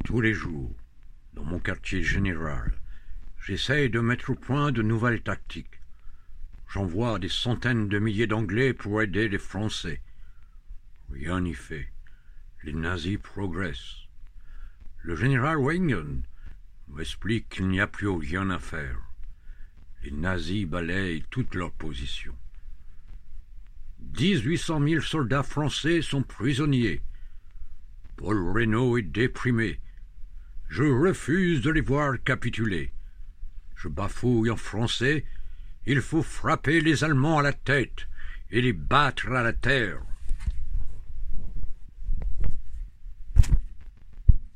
Tous les jours, dans mon quartier général, j'essaye de mettre au point de nouvelles tactiques. J'envoie des centaines de milliers d'Anglais pour aider les Français. Rien n'y fait. Les nazis progressent. Le général Weygand m'explique qu'il n'y a plus rien à faire. Les nazis balayent toutes leurs positions. 1800 000 soldats français sont prisonniers. Paul Reynaud est déprimé. Je refuse de les voir capituler. Je bafouille en français. Il faut frapper les Allemands à la tête et les battre à la terre.